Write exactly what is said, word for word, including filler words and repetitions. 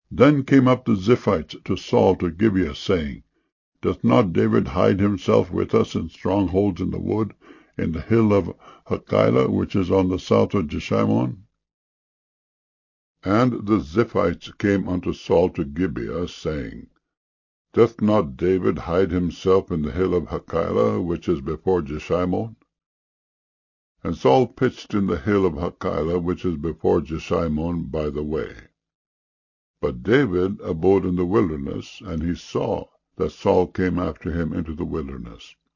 Then came up the Ziphites to Saul to Gibeah, saying, Doth not David hide himself with us in strongholds in the wood, in the hill of Hachilah, which is on the south of Jeshimon? And the Ziphites came unto Saul to Gibeah, saying, Doth not David hide himself in the hill of Hachilah, which is before Jeshimon? And Saul pitched in the hill of Hachilah, which is before Jeshimon, by the way. But David abode in the wilderness, and he saw that Saul came after him into the wilderness.